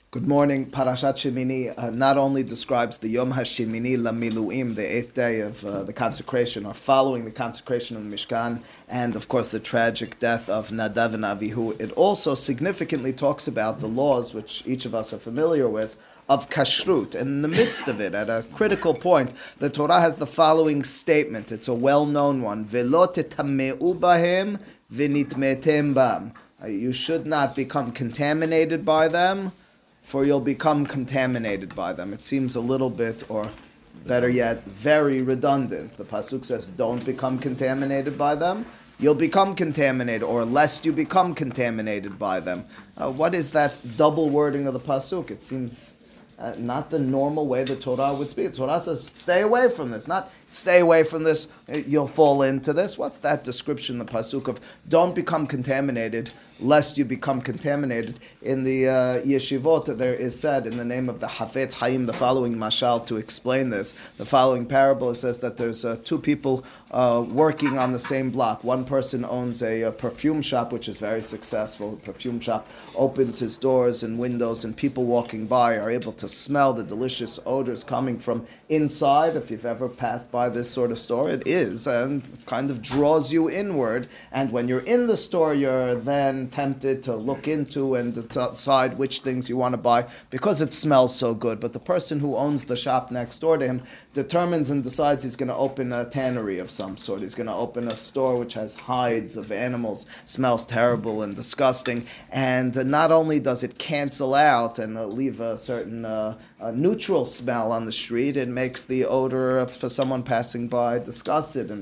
Good morning. Parashat Shemini not only describes the Yom HaShemini LaMiluim, the eighth day of the consecration, or following the consecration of the Mishkan, and of course the tragic death of Nadav and Avihu. It also significantly talks about the laws, which each of us are familiar with, of kashrut. And in the midst of it, at a critical point, the Torah has the following statement. It's a well-known one. Velo tetameu bahem v'nitmetem bam. You should not become contaminated by them, for you'll become contaminated by them. It seems a little bit, or better yet, very redundant. The pasuk says, don't become contaminated by them. You'll become contaminated, or lest you become contaminated by them. What is that double wording of the pasuk? It seems not the normal way the Torah would speak. The Torah says, stay away from this. Not stay away from this, you'll fall into this. What's that description, the pasuk of don't become contaminated, lest you become contaminated? In the yeshivot, there is said, in the name of the Hafetz Haim, the following mashal to explain this. The following parable, it says that there's two people working on the same block. One person owns a perfume shop, which is very successful. The perfume shop opens his doors and windows, and people walking by are able to smell the delicious odors coming from inside. If you've ever passed by this sort of store, it is, and it kind of draws you inward. And when you're in the store, you're then tempted to look into and to decide which things you want to buy because it smells so good. But the person who owns the shop next door to him determines and decides he's going to open a tannery of some sort. He's going to open a store which has hides of animals, smells terrible and disgusting. And not only does it cancel out and leave a certain neutral smell on the street, it makes the odor for someone passing by disgusting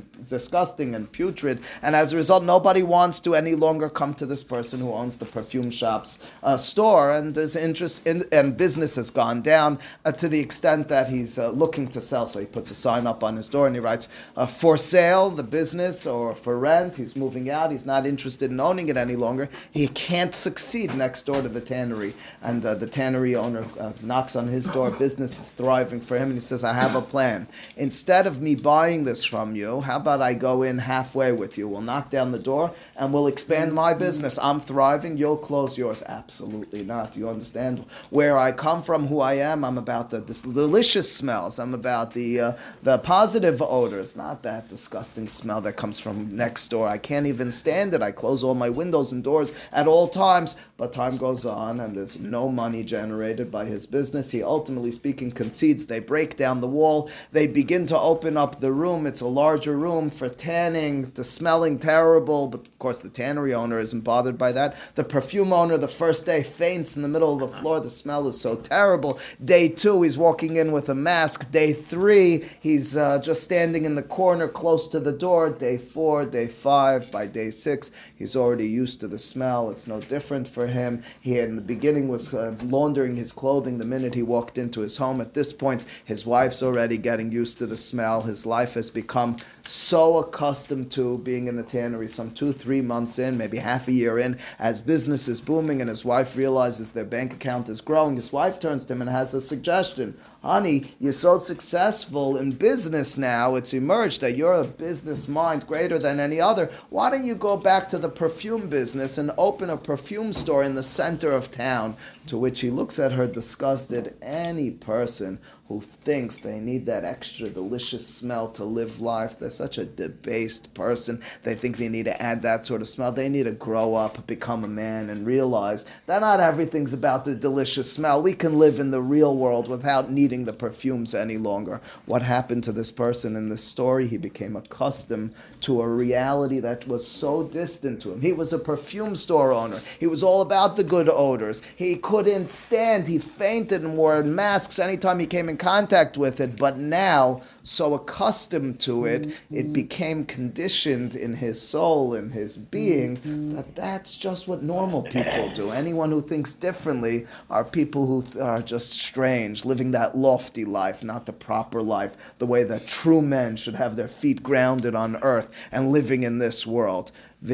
and putrid. And as a result, nobody wants to any longer come to this person who owns the perfume shop's store, and his interest and business has gone down to the extent that he's looking to sell. So he puts a sign up on his door and he writes, for sale, the business, or for rent. He's moving out. He's not interested in owning it any longer. He can't succeed next door to the tannery. And the tannery owner knocks on his door. Business is thriving for him, and he says, I have a plan. Instead of me buying this from you, how about I go in halfway with you? We'll knock down the door and we'll expand my business. I'm thriving, you'll close yours. Absolutely not. You understand where I come from, who I am? I'm about the delicious smells. I'm about the positive odors, not that disgusting smell that comes from next door. I can't even stand it. I close all my windows and doors at all times. But time goes on and there's no money generated by his business. He ultimately speaking concedes. They break down the wall. They begin to open up the room. It's a larger room for tanning. The smelling terrible, but of course the tannery owner isn't bothered by that. The perfume owner the first day faints in the middle of the floor. The smell is so terrible. Day 2, he's walking in with a mask. Day 3, he's just standing in the corner close to the door. Day 4, day 5, by day 6, he's already used to the smell. It's no different for him. He in the beginning was laundering his clothing the minute he walked into his home. At this point, his wife's already getting used to the smell. His life has become so accustomed to being in the tannery. Some 2-3 months in, maybe half a year in, as business is booming and his wife realizes their bank account is growing, his wife turns to him and has a suggestion. Honey, you're so successful in business now, it's emerged that you're a business mind greater than any other. Why don't you go back to the perfume business and open a perfume store in the center of town? To which he looks at her disgusted. Any person who thinks they need that extra delicious smell to live life, they're such a debased person. They think they need to add that sort of smell. They need to grow up, become a man, and realize that not everything's about the delicious smell. We can live in the real world without needing the perfumes any longer. What happened to this person in this story? He became accustomed to a reality that was so distant to him. He was a perfume store owner. He was all about the good odors. He couldn't stand. He fainted and wore masks anytime he came in contact with it. But now, so accustomed to it, it became conditioned in his soul, in his being, that that's just what normal people do. Anyone who thinks differently are people who are just strange, living that lofty life, not the proper life, the way that true men should have their feet grounded on earth and living in this world.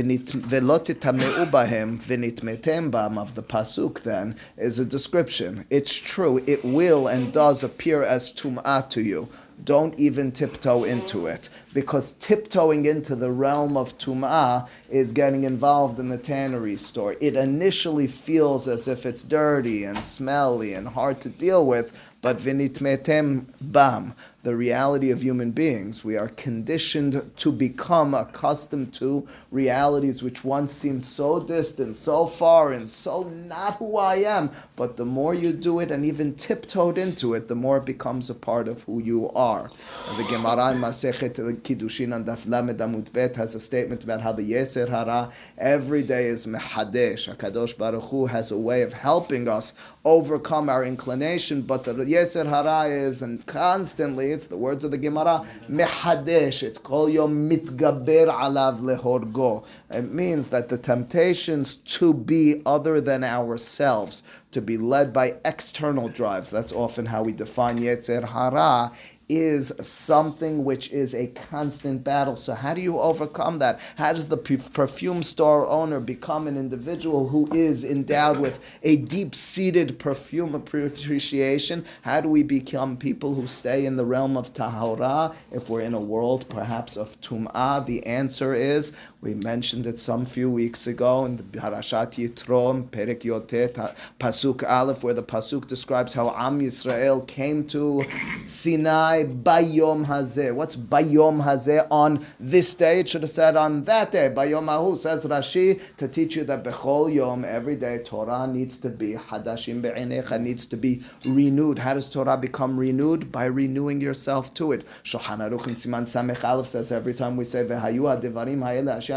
Velo tetameu bahem v'nitmetem bam of the pasuk then is a description. It's true. It will and does appear as tum'ah to you. don't even tiptoe into it. Because tiptoeing into the realm of Tum'ah is getting involved in the tannery store. It initially feels as if it's dirty and smelly and hard to deal with, but vinitmetem bam, the reality of human beings. We are conditioned to become accustomed to realities which once seemed so distant, so far, and so not who I am. But the more you do it and even tiptoed into it, the more it becomes a part of who you are. The Gemara in Masechet Kiddushin and Daf Lamed Amud Bet has a statement about how the Yetzer Hara every day is mehadesh. HaKadosh Baruch Hu has a way of helping us overcome our inclination, but the Yetzer Hara is, and constantly, it's the words of the Gemara, mehadesh. It's kol yom mitgaber alav lehorgo. It means that the temptations to be other than ourselves, to be led by external drives, that's often how we define Yetzer Hara, is something which is a constant battle. So how do you overcome that? How does the perfume store owner become an individual who is endowed with a deep-seated perfume appreciation? How do we become people who stay in the realm of Tahara if we're in a world perhaps of Tum'ah? The answer is, we mentioned it some few weeks ago in the Parashat Yitro, Perek Yotet, Pasuk Aleph, where the Pasuk describes how Am Yisrael came to Sinai Bayom Hazeh. What's Bayom Hazeh? On this day. It should have said on that day. Bayom Ahu, says Rashi, to teach you that Bechol Yom, every day, Torah needs to be Hadashim Be'enecha, needs to be renewed. How does Torah become renewed? By renewing yourself to it. Shulchan Aruch in Siman Samech Aleph says every time we say V'hayu ha'devarim ha'ele Hashem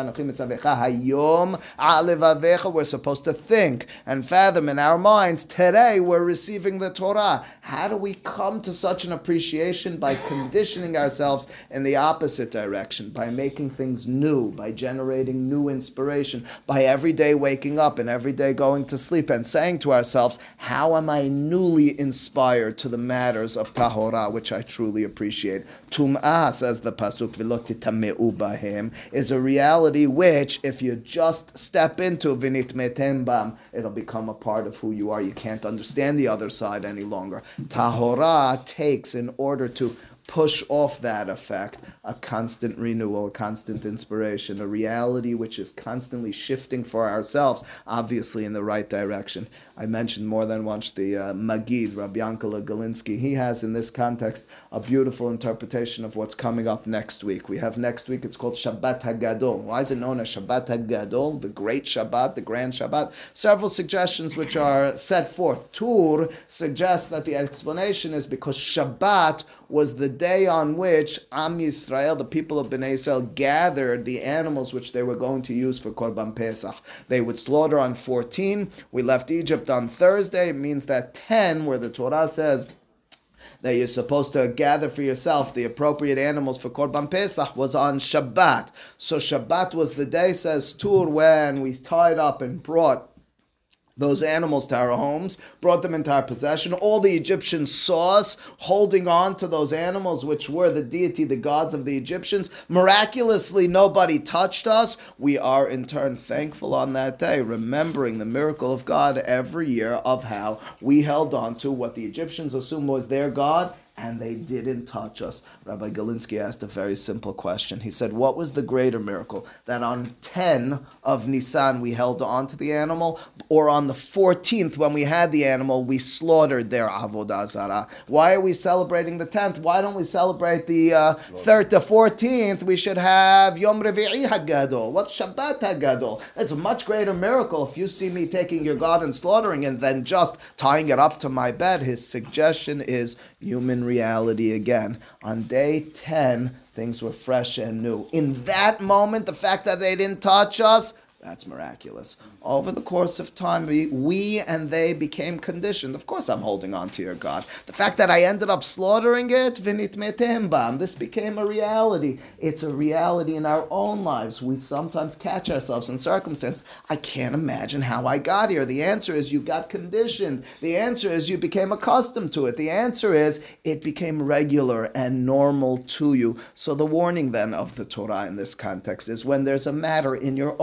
hayom alevavecha, we're supposed to think and fathom in our minds, today we're receiving the Torah. How do we come to such an appreciation? By conditioning ourselves in the opposite direction, by making things new, by generating new inspiration, by every day waking up and every day going to sleep and saying to ourselves, how am I newly inspired to the matters of Tahora, which I truly appreciate? Tum'ah, says the Pasuk, V'lo titameu bahem, is a reality which, if you just step into vinitmetem bam, it'll become a part of who you are. You can't understand the other side any longer. Tahora takes, in order to push off that effect, a constant renewal, a constant inspiration, a reality which is constantly shifting for ourselves, obviously in the right direction. I mentioned more than once the Magid, Rabbi Yankele Galinsky. He has in this context a beautiful interpretation of what's coming up next week. We have next week, it's called Shabbat HaGadol. Why is it known as Shabbat HaGadol, the great Shabbat, the grand Shabbat? Several suggestions which are set forth. Tur suggests that the explanation is because Shabbat was the day on which Am Yisrael, the people of Bnei Israel, gathered the animals which they were going to use for Korban Pesach. They would slaughter on 14. We left Egypt on Thursday. It means that 10, where the Torah says that you're supposed to gather for yourself the appropriate animals for Korban Pesach, was on Shabbat. So Shabbat was the day, says Tur, when we tied up and brought those animals to our homes, brought them into our possession. All the Egyptians saw us holding on to those animals, which were the deity, the gods of the Egyptians. Miraculously, nobody touched us. We are in turn thankful on that day, remembering the miracle of God every year of how we held on to what the Egyptians assumed was their God, and they didn't touch us. Rabbi Galinsky asked a very simple question. He said, what was the greater miracle? That on 10 of Nisan we held on to the animal, or on the 14th when we had the animal, we slaughtered their Avodah Zarah? Why are we celebrating the 10th? Why don't we celebrate the 3rd to 14th? We should have Yom Revi'i HaGadol. What's Shabbat HaGadol? It's a much greater miracle if you see me taking your God and slaughtering and then just tying it up to my bed. His suggestion is human reality again. On day 10, things were fresh and new. In that moment, the fact that they didn't touch us, that's miraculous. Over the course of time, we and they became conditioned. Of course, I'm holding on to your God. The fact that I ended up slaughtering it, vinitmetem bam, this became a reality. It's a reality in our own lives. We sometimes catch ourselves in circumstances. I can't imagine how I got here. The answer is you got conditioned. The answer is you became accustomed to it. The answer is it became regular and normal to you. So the warning then of the Torah in this context is when there's a matter in your own life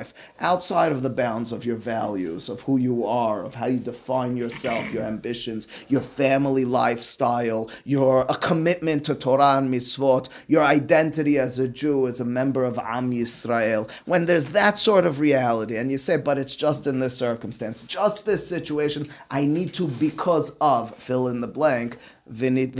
life, outside of the bounds of your values, of who you are, of how you define yourself, your ambitions, your family lifestyle, a commitment to Torah and mitzvot, your identity as a Jew, as a member of Am Yisrael. When there's that sort of reality, and you say, but it's just in this circumstance, just this situation, I need to, because of, fill in the blank, realize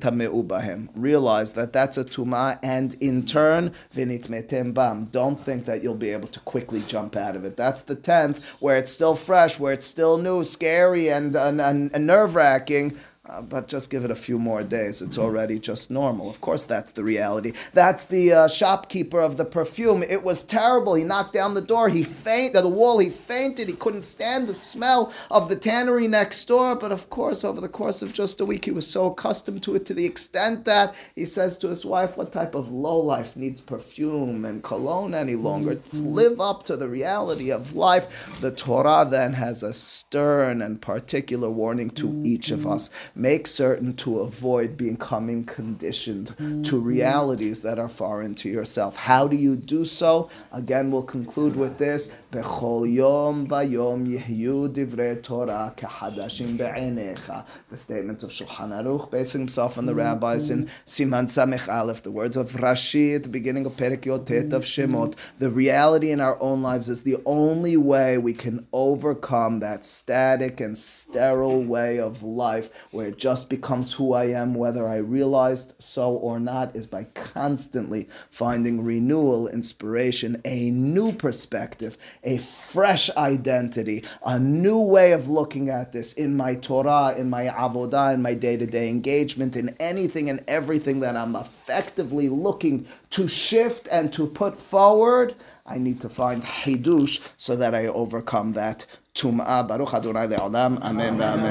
that that's a tumah, and in turn, vinitmetem bam. Don't think that you'll be able to quickly jump out of it. That's the 10th, where it's still fresh, where it's still new, scary, and nerve-wracking. But just give it a few more days. It's already just normal. Of course, that's the reality. That's the shopkeeper of the perfume. It was terrible. He knocked down the door. He fainted. The wall. He fainted. He couldn't stand the smell of the tannery next door. But of course, over the course of just a week, he was so accustomed to it, to the extent that he says to his wife, "What type of lowlife needs perfume and cologne any longer? To live up to the reality of life." The Torah then has a stern and particular warning to each of us. Make certain to avoid becoming conditioned to realities that are foreign to yourself. How do you do so? Again, we'll conclude with this. Bechol yom vayom yehyu divrei Torah kehadashim be'einecha. The statement of Shulchan Aruch, basing himself on the rabbis in Siman Samech Aleph, the words of Rashi at the beginning of Perek Yotet of Shemot. The reality in our own lives is the only way we can overcome that static and sterile way of life where it just becomes who I am, whether I realized so or not, is by constantly finding renewal, inspiration, a new perspective, a fresh identity, a new way of looking at this in my Torah, in my avodah, in my day-to-day engagement, in anything and everything that I'm effectively looking to shift and to put forward. I need to find hidush so that I overcome that tum'ah. Baruch Adonai le'olam. Amen. Amen.